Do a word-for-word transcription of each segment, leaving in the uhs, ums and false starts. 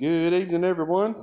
Good evening, everyone.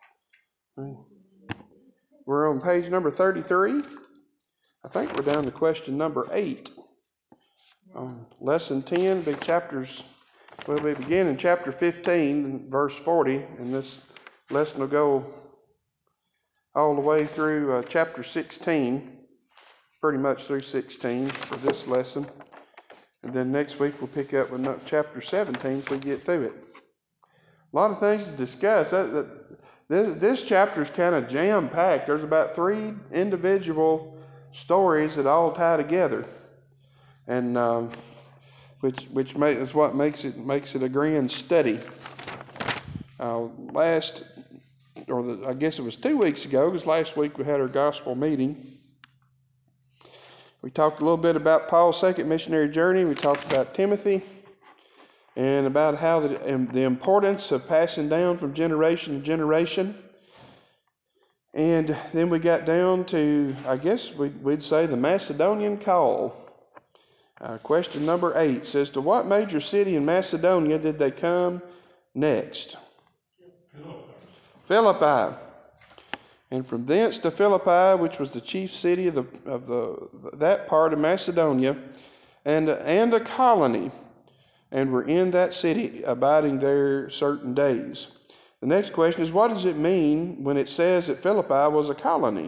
We're on page number thirty-three. I think we're down to question number eight. Um, lesson ten, big chapters. Well, we begin in chapter fifteen, verse forty, and this lesson will go all the way through uh, chapter sixteen, pretty much through sixteen for this lesson. And then next week we'll pick up with chapter seventeen if we get through it. A lot of things to discuss. That, that, this, this chapter is kind of jam-packed. There's about three individual stories that all tie together, and um, which which make, is what makes it makes it a grand study. Uh, last, or the, I guess it was two weeks ago, because last week we had our gospel meeting. We talked a little bit about Paul's second missionary journey. We talked about Timothy, and about how the, the importance of passing down from generation to generation. And then we got down to, I guess we'd, we'd say, the Macedonian call. Uh, question number eight says, to what major city in Macedonia did they come next? Philippi. Philippi. And from thence to Philippi, which was the chief city of the of the that part of Macedonia, and and a colony, and were in that city, abiding there certain days. The next question is, what does it mean when it says that Philippi was a colony?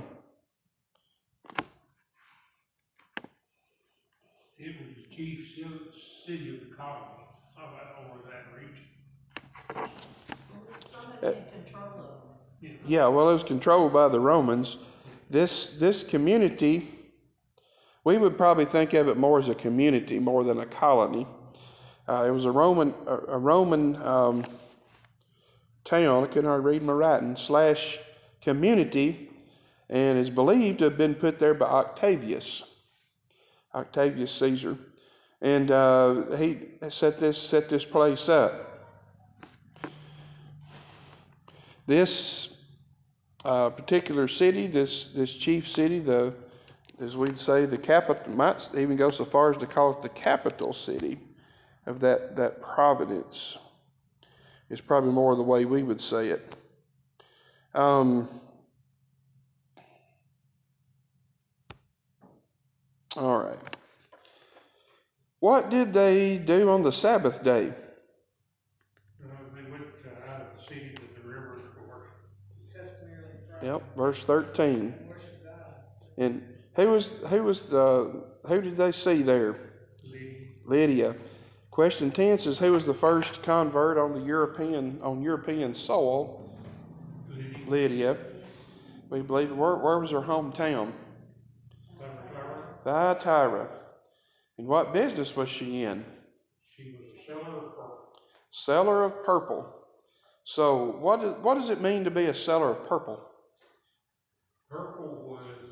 It was the chief city of the colony, over that region. Somebody had control of them. Yeah. yeah, well, it was controlled by the Romans. This this community, we would probably think of it more as a community more than a colony. Uh, it was a Roman a, a Roman um, town. I couldn't hardly read my writing. Slash community, and is believed to have been put there by Octavius, Octavius Caesar, and uh, he set this set this place up. This uh, particular city, this this chief city, the as we'd say the capital, might even go so far as to call it the capital city of that that province. It's probably more the way we would say it. Um, all right. What did they do on the Sabbath day? Uh, they went uh, out of the city to the river to worship. Yep, verse thirteen. And who was who was the who did they see there? Lydia. Lydia. Question ten says, who was the first convert on the European on European soil? Lydia. Lydia. We believe where where was her hometown? Thyatira. Thyatira. And what business was she in? She was a seller of purple. Seller of purple. So what does, what does it mean to be a seller of purple? Purple was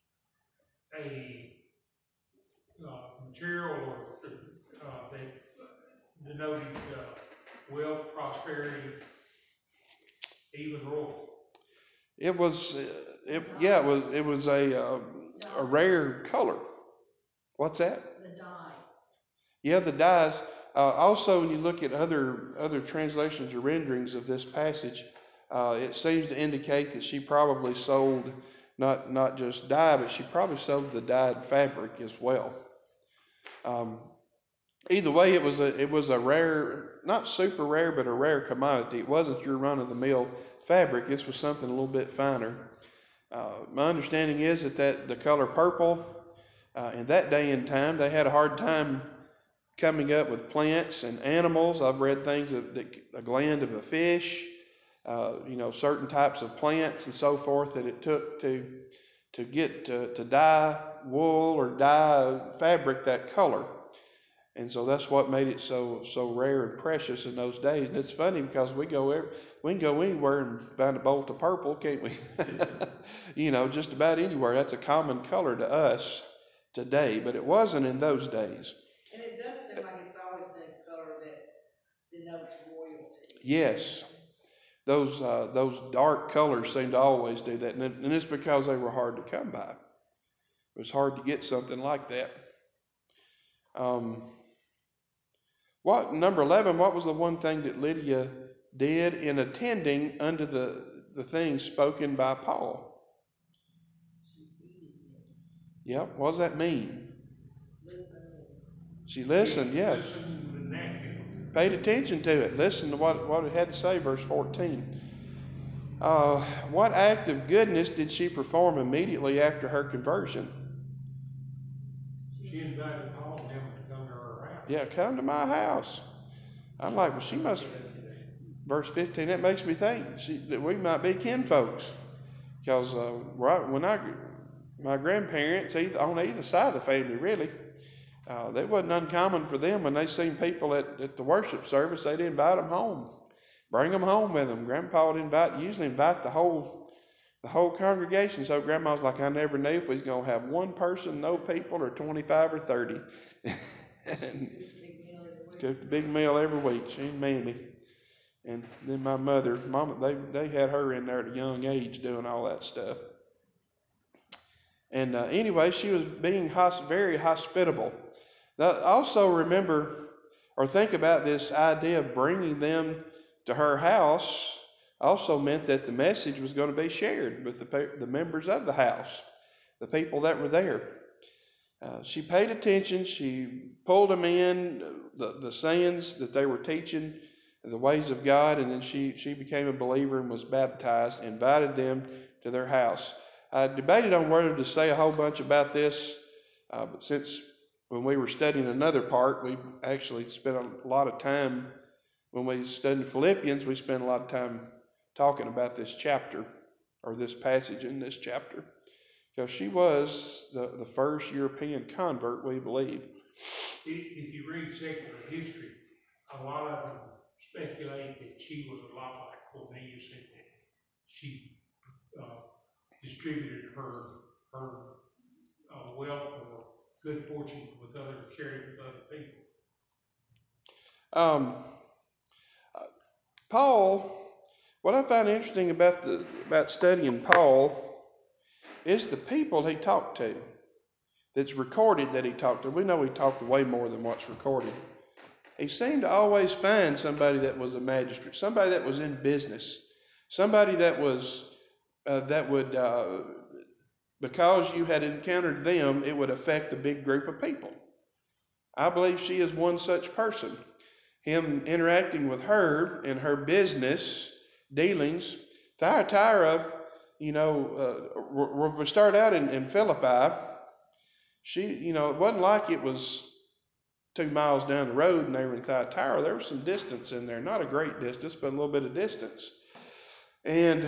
a uh, material uh, that denoted uh, wealth, prosperity, even royalty. It was, uh, it, yeah, it was it was a uh, a rare color. What's that? The dye. Yeah, the dyes. Uh, also, when you look at other other translations or renderings of this passage, uh, it seems to indicate that she probably sold not not just dye, but she probably sold the dyed fabric as well. Um, either way, it was a it was a rare, not super rare, but a rare commodity. It wasn't your run of the mill fabric. This was something a little bit finer. Uh, my understanding is that, that the color purple, uh, in that day and time, they had a hard time coming up with plants and animals. I've read things that, that a gland of a fish, uh, you know, certain types of plants and so forth that it took to to get to, to dye wool or dye fabric that color. And so that's what made it so so rare and precious in those days. And it's funny because we go every, we can go anywhere and find a bolt of purple, can't we? You know, just about anywhere. That's a common color to us today, but it wasn't in those days. And it does seem like it's always been a color that denotes royalty. Yes, those uh, those dark colors seem to always do that, and, it, and it's because they were hard to come by. It was hard to get something like that. Um, What number eleven? What was the one thing that Lydia did in attending unto the, the things spoken by Paul? Yep, what does that mean? She listened, yes. Listen and acted. Paid attention to it. Listened to what, what it had to say, verse fourteen. Uh, what act of goodness did she perform immediately after her conversion? She invited Paul and him to come to her house. Yeah, come to my house. I'm like, well, she must. Verse fifteen, that makes me think she, that we might be kinfolks. Because uh, right when I, my grandparents, either, on either side of the family, really, uh, it wasn't uncommon for them when they seen people at, at the worship service, they'd invite them home, bring them home with them. Grandpa would invite, usually invite the whole, the whole congregation. So Grandma's like, I never knew if we was gonna have one person, no people, or twenty-five or thirty. And cooked a big meal every week. She and Mammy. And then my mother, Mama, they, they had her in there at a young age doing all that stuff. And uh, anyway, she was being hosp- very hospitable. Now, also remember, or think about this idea of bringing them to her house also meant that the message was going to be shared with the, the members of the house, the people that were there. Uh, she paid attention. She pulled them in, the, the sayings that they were teaching, the ways of God, and then she, she became a believer and was baptized, invited them to their house. I debated on whether to say a whole bunch about this, uh, but since when we were studying another part, we actually spent a lot of time, when we studied Philippians, we spent a lot of time talking about this chapter, or this passage in this chapter, because she was the, the first European convert, we believe. If you read secular history, a lot of them speculate that she was a lot like Cornelius, and that she uh, distributed her her uh, wealth or good fortune with other sharing with other people. Um, Paul, what I find interesting about the about studying Paul is the people he talked to. That's recorded that he talked to. We know he talked to way more than what's recorded. He seemed to always find somebody that was a magistrate, somebody that was in business, somebody that was uh, that would, uh, because you had encountered them, it would affect a big group of people. I believe she is one such person. Him interacting with her in her business dealings, Thyatira, you know, uh, when we start out in, in Philippi, she, you know, it wasn't like it was two miles down the road and they were in Thyatira. There was some distance in there, not a great distance, but a little bit of distance. And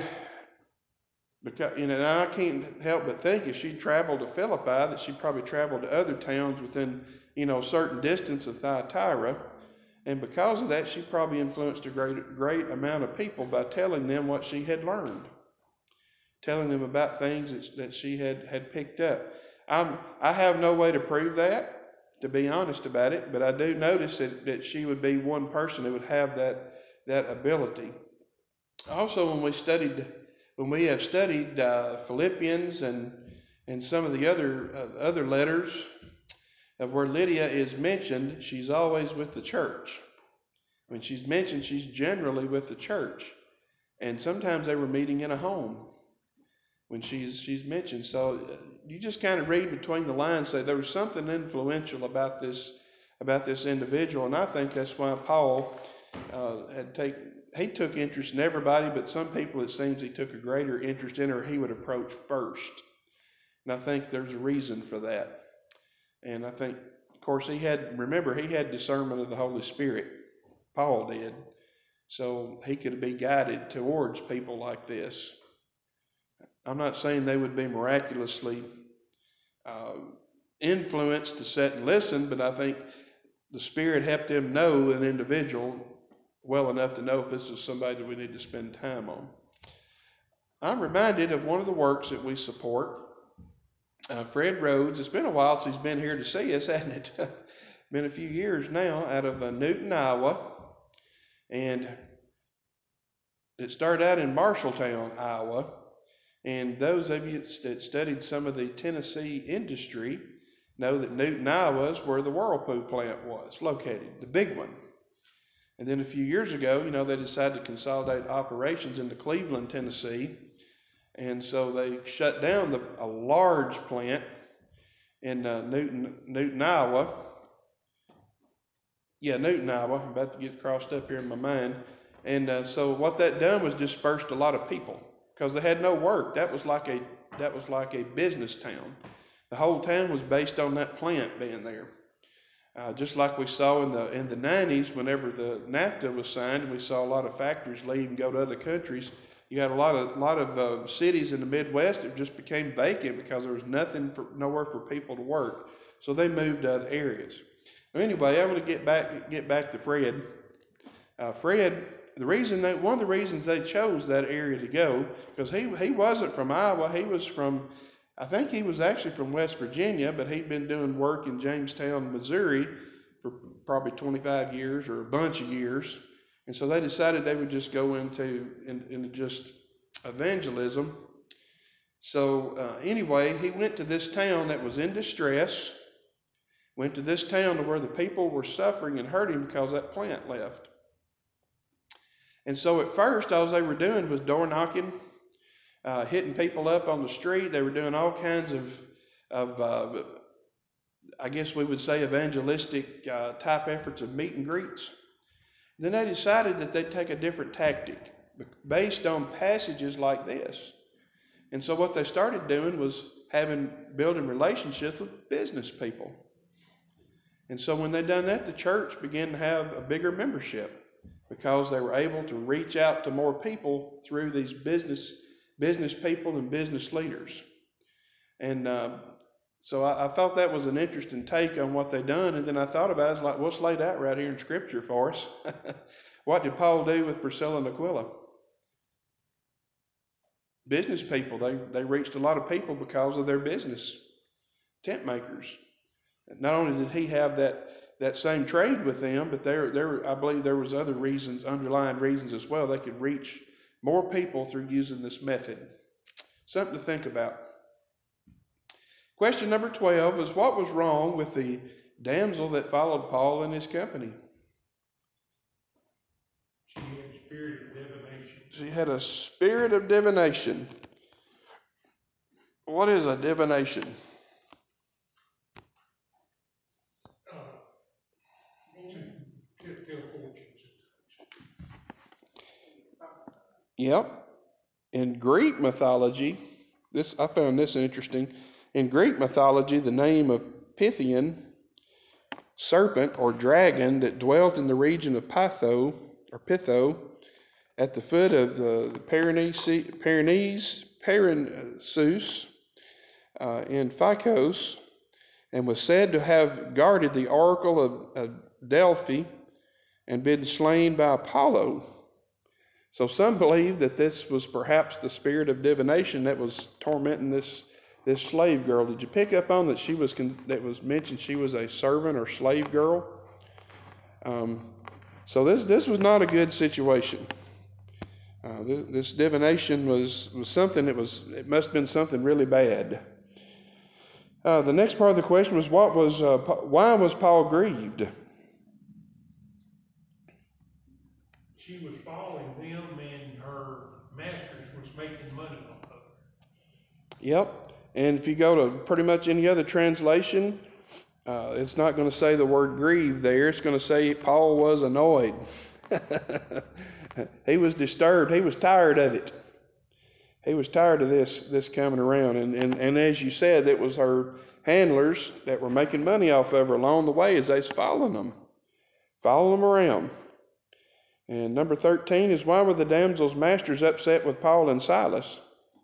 because, you know, and I can't help but think if she traveled to Philippi, that she probably traveled to other towns within, you know, a certain distance of Thyatira. And because of that, she probably influenced a great, great amount of people by telling them what she had learned, telling them about things that, that she had, had picked up. I'm, I have no way to prove that, to be honest about it, but I do notice that, that she would be one person who would have that, that ability. Also, when we studied, when we have studied uh, Philippians and, and some of the other, uh, other letters, of where Lydia is mentioned, she's always with the church. When she's mentioned, she's generally with the church. And sometimes they were meeting in a home when she's she's mentioned. So you just kind of read between the lines, say there was something influential about this about this individual. And I think that's why Paul uh, had take he took interest in everybody, but some people it seems he took a greater interest in her he would approach first. And I think there's a reason for that. And I think, of course, he had, remember, he had discernment of the Holy Spirit. Paul did. So he could be guided towards people like this. I'm not saying they would be miraculously uh, influenced to sit and listen, but I think the Spirit helped them know an individual well enough to know if this is somebody that we need to spend time on. I'm reminded of one of the works that we support. Uh, Fred Rhodes, it's been a while since he's been here to see us, hasn't it? Been a few years now, out of uh, Newton, Iowa. And it started out in Marshalltown, Iowa. And those of you that studied some of the Tennessee industry know that Newton, Iowa is where the Whirlpool plant was located, the big one. And then a few years ago, you know, they decided to consolidate operations into Cleveland, Tennessee. And so they shut down the, a large plant in uh, Newton, Newton, Iowa. Yeah, Newton, Iowa. I'm about to get crossed up here in my mind. And uh, so what that done was dispersed a lot of people because they had no work. That was like a that was like a business town. The whole town was based on that plant being there. Uh, just like we saw in the in the nineties, whenever the NAFTA was signed, and we saw a lot of factories leave and go to other countries. You had a lot of lot of uh, cities in the Midwest that just became vacant because there was nothing for nowhere for people to work. So they moved to other areas. Anyway, I'm going to get back get back to Fred. Uh, Fred, the reason that one of the reasons they chose that area to go because he he wasn't from Iowa. He was from, I think he was actually from West Virginia, but he'd been doing work in Jamestown, Missouri, for probably twenty-five years or a bunch of years, and so they decided they would just go into in, into just evangelism. So uh, anyway, he went to this town that was in distress. Went to this town to where the people were suffering and hurting because that plant left. And so at first, all they were doing was door knocking, uh, hitting people up on the street. They were doing all kinds of, of uh, I guess we would say, evangelistic uh, type efforts of meet and greets. Then they decided that they'd take a different tactic based on passages like this. And so what they started doing was having building relationships with business people. And so when they done that, the church began to have a bigger membership because they were able to reach out to more people through these business business people and business leaders. And uh, so I, I thought that was an interesting take on what they done. And then I thought about it, I was like, well, it's laid out right here in Scripture for us. What did Paul do with Priscilla and Aquila? Business people. They, they reached a lot of people because of their business. Tent makers. Not only did he have that, that same trade with them, but there, there, I believe there was other reasons, underlying reasons as well. They could reach more people through using this method. Something to think about. Question number twelve is, what was wrong with the damsel that followed Paul and his company? She had a spirit of divination. She had a spirit of divination. What is a divination? Uh, to, to tell fortunes. Yep. In Greek mythology, this I found this interesting. In Greek mythology, the name of Pythian, serpent or dragon that dwelt in the region of Pytho or Pytho, at the foot of the, the Pyrenees, Pyrenees, Pyrenees uh, in Phaikos, and was said to have guarded the oracle of, of Delphi and been slain by Apollo. So some believe that this was perhaps the spirit of divination that was tormenting this this slave girl. Did you pick up on that she was that was mentioned she was a servant or slave girl? Um, so this this was not a good situation. Uh, this, this divination was was something that was it must have been something really bad. Uh, the next part of the question was what was uh, why was Paul grieved? She was following them, and her masters was making money off of her. Yep. And if you go to pretty much any other translation, uh, it's not going to say the word grieve there. It's going to say Paul was annoyed. He was disturbed. He was tired of it. He was tired of this this coming around. And, and, and as you said, it was her handlers that were making money off of her along the way as they was following them, following them around. And number thirteen is, why were the damsel's masters upset with Paul and Silas?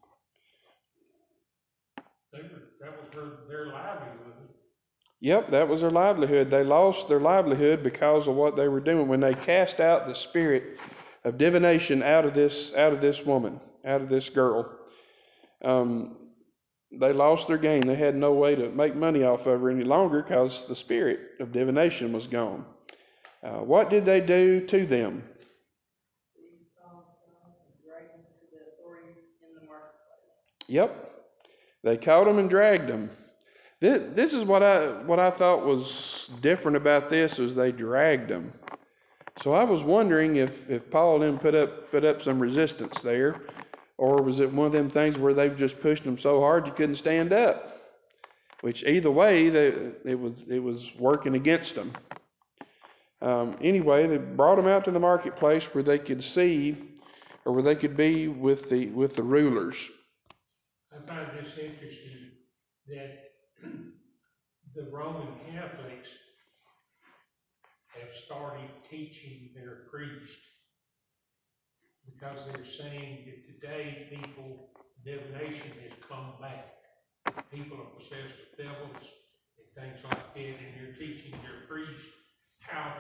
They were, that was her, their livelihood. Yep, that was their livelihood. They lost their livelihood because of what they were doing when they cast out the spirit of divination out of this out of this woman, out of this girl. Um, they lost their gain. They had no way to make money off of her any longer because the spirit of divination was gone. Uh, what did they do to them? Yep, they caught them and dragged them. This, this is what I what I thought was different about this was they dragged them. So I was wondering if, if Paul then put up, put up some resistance there, or was it one of them things where they've just pushed him so hard you couldn't stand up? Which either way, they, it was, it was working against them. Um, anyway, they brought him out to the marketplace where they could see, or where they could be with the, with the rulers. I find this interesting that the Roman Catholics have started teaching their priests because they're saying that today people, divination has come back. People are possessed with devils and things like that, and they're teaching their priests how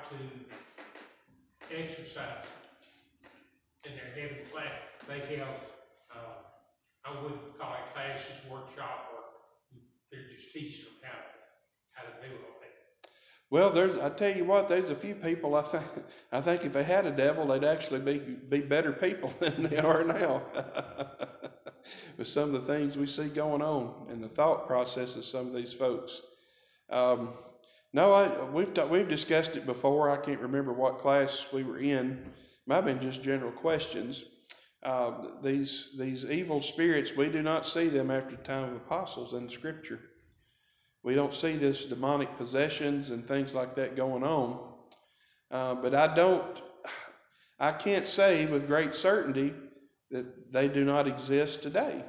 to exercise. And they're having class. They have, uh, I wouldn't call it classes, workshop, or they're just teaching them how to, how to do all that. Well, there's, I tell you what, there's a few people, I think, I think if they had a devil, they'd actually be, be better people than they are now. With some of the things we see going on and the thought process of some of these folks. Um, no, I, we've, we've discussed it before. I can't remember what class we were in. Might have been just general questions. Uh, these, these evil spirits, we do not see them after the time of apostles in Scripture. We don't see this demonic possessions and things like that going on. Uh, but I don't, I can't say with great certainty that they do not exist today.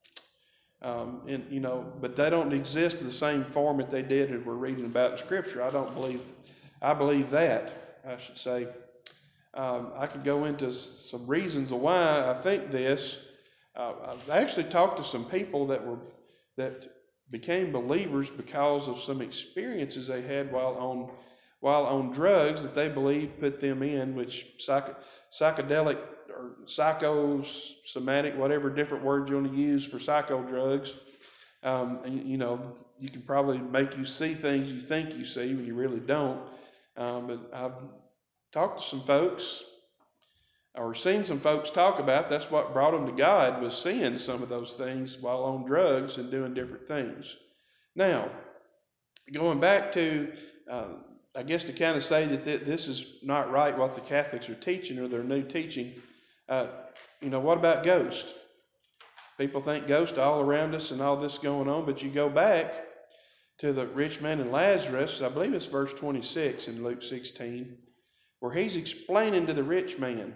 Um, and, you know, but they don't exist in the same form that they did that we're reading about in Scripture. I don't believe, I believe that, I should say. Um, I could go into some reasons of why I think this. Uh, I've actually talked to some people that were, that became believers because of some experiences they had while on while on drugs that they believe put them in, which psych, psychedelic or psychosomatic, whatever different words you want to use for psycho drugs. Um, and, you know, you can probably make you see things you think you see when you really don't. Um, but I've talked to some folks, or seen some folks talk about, that's what brought them to God, was seeing some of those things while on drugs and doing different things. Now, going back to, uh, I guess to kind of say that th- this is not right what the Catholics are teaching or their new teaching, uh, you know, what about ghosts? People think ghosts are all around us and all this going on, but you go back to the rich man and Lazarus, I believe it's verse twenty-six in Luke sixteen, where he's explaining to the rich man,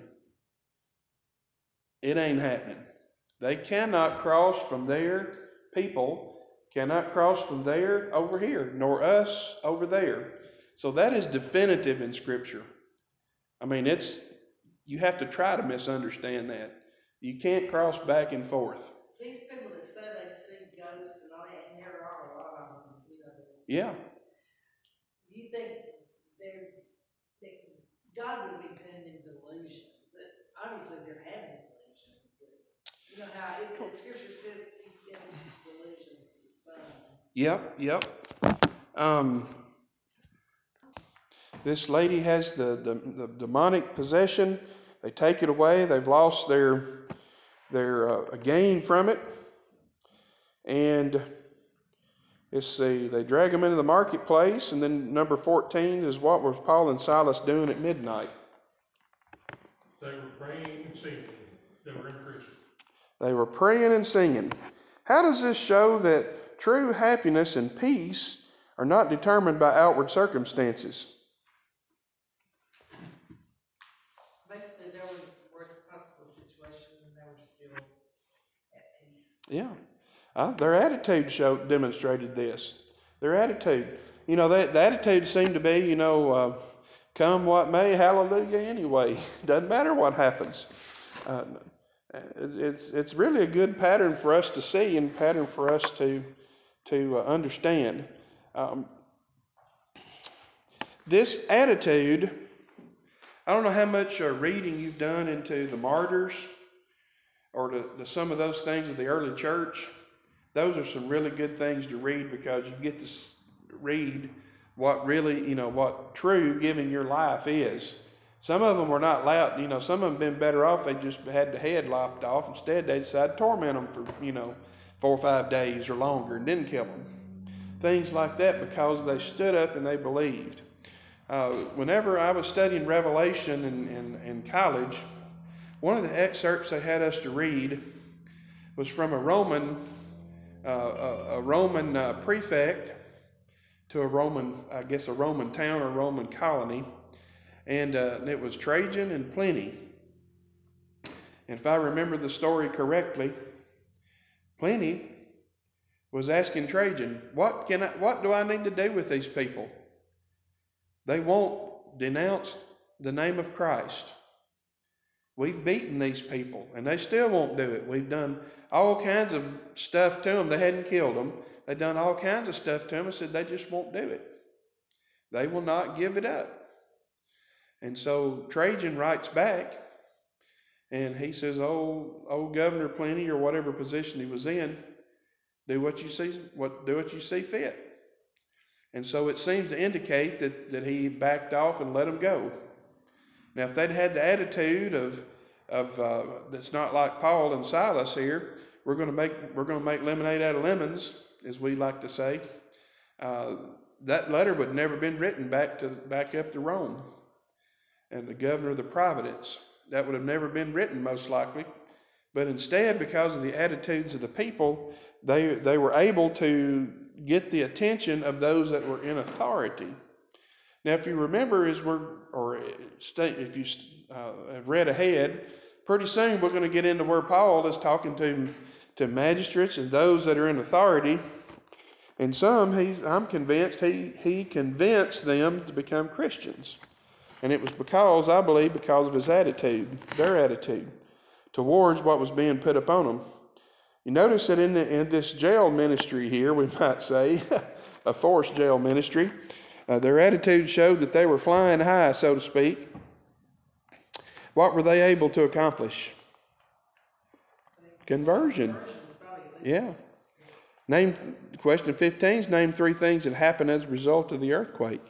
it ain't happening. They cannot cross from there, people cannot cross from there over here, nor us over there. So that is definitive in Scripture. I mean, it's, you have to try to misunderstand that. You can't cross back and forth. These people that say they see ghosts and all that, and there are a lot of them, you know. Yeah. Do you think they're, that God would be sending delusions? That obviously they're having delusions, but you know how it, the Scripture says He sends delusions to some. Yep, yep. Um, this lady has the, the, the demonic possession. They take it away. They've lost their, their uh, gain from it. And let's see, they drag them into the marketplace. And then number fourteen is what was Paul and Silas doing at midnight? They were praying and singing. They were in prison. They were praying and singing. How does this show that true happiness and peace are not determined by outward circumstances? Basically, there was the worst possible situation, and they were still at peace. Yeah. Uh, their attitude showed, demonstrated this. Their attitude. You know, that the attitude seemed to be, you know, uh, come what may, hallelujah anyway. Doesn't matter what happens. Uh, it's, it's really a good pattern for us to see and pattern for us to, to uh, understand. Um, this attitude, I don't know how much uh, reading you've done into the martyrs or to, to some of those things of the early church. Those are some really good things to read because you get to read what really, you know, what true giving your life is. Some of them were not allowed, you know, some of them been better off. They just had the head lopped off. Instead, they decided to torment them for, you know, four or five days or longer and didn't kill them. Things like that because they stood up and they believed. Uh, whenever I was studying Revelation in, in, in college, one of the excerpts they had us to read was from a Roman, uh, a, a Roman uh, prefect to a Roman, I guess, a Roman town or Roman colony, and, uh, and it was Trajan and Pliny. And if I remember the story correctly, Pliny was asking Trajan, "What can I? What do I need to do with these people? They won't denounce the name of Christ. We've beaten these people, and they still won't do it. We've done all kinds of stuff to them. They hadn't killed them. They've done all kinds of stuff to them and said they just won't do it. They will not give it up." And so Trajan writes back, and he says, "Oh, oh, Governor Pliny, or whatever position he was in, do what you see, what do what you see fit." And so it seems to indicate that, that he backed off and let them go. Now, if they'd had the attitude of of uh, that's not like Paul and Silas here, we're going to make we're going to make lemonade out of lemons, as we like to say. Uh, that letter would never been written back to back up to Rome and the governor of the province. That would have never been written, most likely. But instead, because of the attitudes of the people, they they were able to get the attention of those that were in authority. Now, if you remember, as we're or if you uh, have read ahead, pretty soon we're going to get into where Paul is talking to to magistrates and those that are in authority. And some, he's I'm convinced he he convinced them to become Christians. And it was because, I believe, because of his attitude, their attitude, towards what was being put upon them. You notice that in, the, in this jail ministry here, we might say, a forced jail ministry, uh, their attitude showed that they were flying high, so to speak. What were they able to accomplish? Conversion. Yeah. Name, question fifteen is name three things that happened as a result of the earthquake.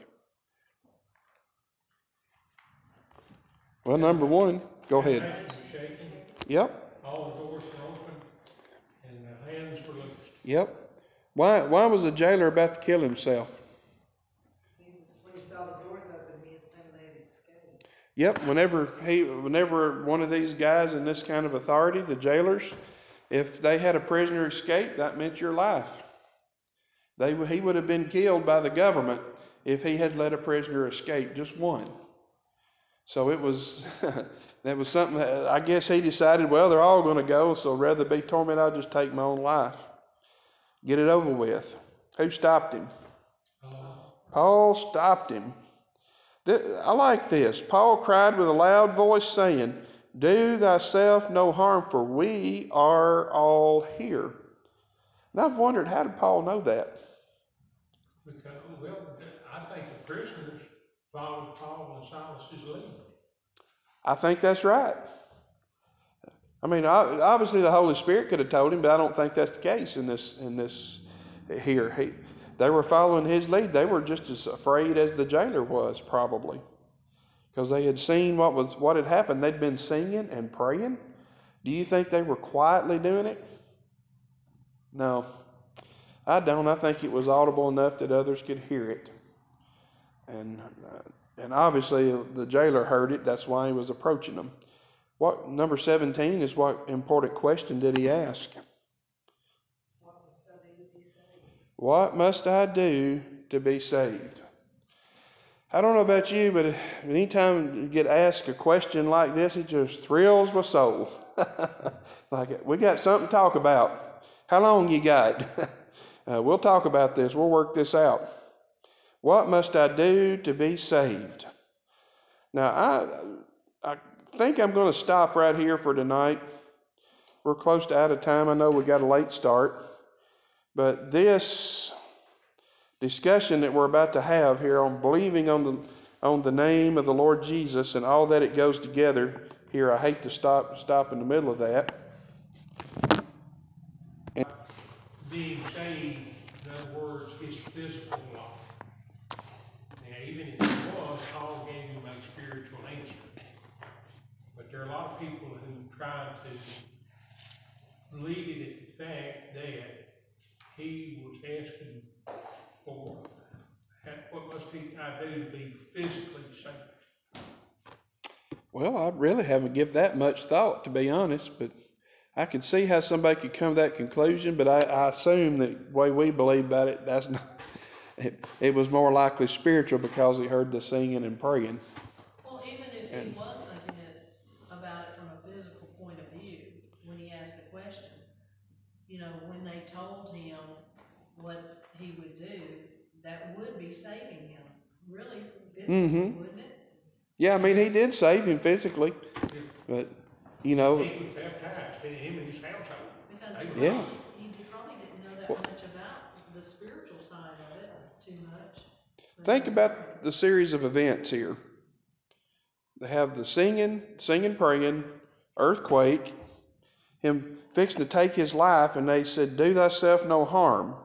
Well, number one, go ahead. Foundations were shaken, Yep, all the doors were open, and the hands were loosed. yep. Why, why was the jailer about to kill himself? He just, when he saw the doors open, he assumed they'd escaped. Yep, whenever he, whenever one of these guys in this kind of authority, the jailers, if they had a prisoner escape, that meant your life. They, he would have been killed by the government if he had let a prisoner escape, just one. So it was, that was something that I guess he decided, well, they're all going to go, so rather be tormented, I'll just take my own life. Get it over with. Who stopped him? Uh, Paul stopped him. I like this. Paul cried with a loud voice, saying, "Do thyself no harm, for we are all here." And I've wondered, how did Paul know that? because, well, I think the prisoners followed Paul and Silas's lead. I think that's right. I mean, obviously the Holy Spirit could have told him, but I don't think that's the case in this in this here. He, they were following his lead. They were just as afraid as the jailer was, probably, because they had seen what was what had happened. They'd been singing and praying. Do you think they were quietly doing it? No, I don't. I think it was audible enough that others could hear it, and uh, and obviously the jailer heard it. That's why he was approaching them. What number seventeen is what important question did he ask? What must I do to be saved? I don't know about you, but anytime you get asked a question like this, it just thrills my soul. Like, we got something to talk about. How long you got? uh, we'll talk about this. We'll work this out. What must I do to be saved? Now, I, I think I'm going to stop right here for tonight. We're close to out of time. I know we got a late start. But this discussion that we're about to have here on believing on the on the name of the Lord Jesus and all that it goes together here, I hate to stop stop in the middle of that. Being saved, in other words, his physical life. Now, even if he was, Paul gave him a spiritual answer. But there are a lot of people who try to leave it at the fact that he was asking for What must he, I do to be physically safe? Well, I really haven't given that much thought, to be honest, but I could see how somebody could come to that conclusion, but I, I assume that the way we believe about it, that's not, it, it was more likely spiritual because he heard the singing and praying. Well, even if he was thinking it about it from a physical point of view, when he asked the question, you know, when they told him what he would do, that would be saving him, really, physically, Mm-hmm. wouldn't it? Yeah, I mean, he did save him physically, Yeah. but, you know, He was baptized, him and his household. Because They he were Yeah. probably, he probably didn't know that Well- much about the spiritual side of it, too much. but think he was about praying. the series of events here. They have the singing, singing, praying, earthquake, him fixing to take his life, and they said, do thyself no harm.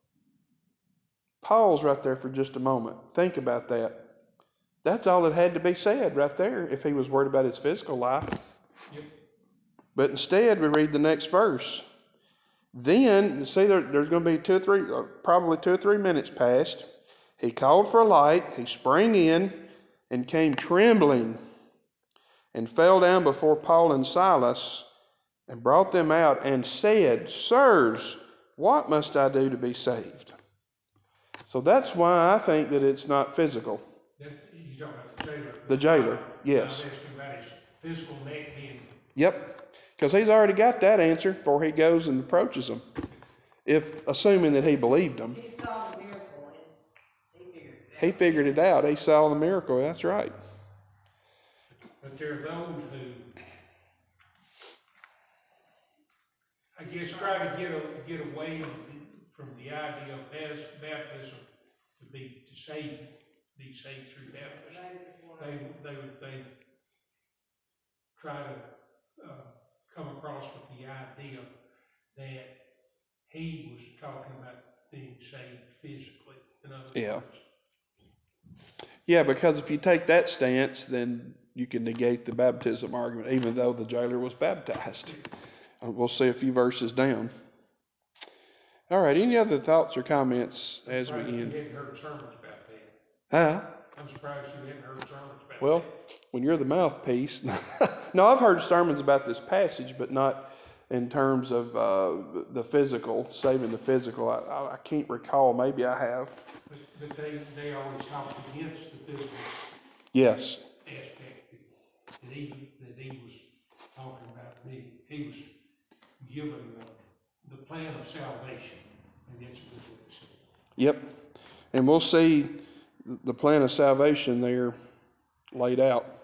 Pause right there for just a moment. Think about that. That's all that had to be said right there if he was worried about his physical life. Yep. But instead, we read the next verse. Then, see, there, there's going to be two or three, uh, probably two or three minutes passed. He called for a light. He sprang in and came trembling and fell down before Paul and Silas and brought them out and said, Sirs, what must I do to be saved? So that's why I think that it's not physical. That, you talking about the jailer? The jailer, I yes. was asking about his physical neck being, Yep, because he's already got that answer before he goes and approaches them, if assuming that he believed them. He saw the miracle and he figured it out. He figured it out. He saw the miracle. That's right. but there are those who, I guess, try to get a, get away from the idea of bas- baptism to be, to save, be saved through baptism. They just wanna- They, they, they try to, uh, come across with the idea that he was talking about being saved physically, in other Yeah. words. Yeah, because if you take that stance, then you can negate the baptism argument, even though the jailer was baptized. Uh, We'll see a few verses down. All right, any other thoughts or comments I'm as we surprised you end? hadn't heard sermons about that. Huh? I'm surprised you hadn't heard sermons about Well, that. when you're the mouthpiece. No, I've heard sermons about this passage, but not in terms of uh, the physical, saving the physical. I, I, I can't recall. Maybe I have. But, but they, they always talked against the physical Yes. aspect that he, that he was talking about. He, he was given the, the plan of salvation. Maybe that's a good way to say it. Yep. And we'll see the plan of salvation there laid out.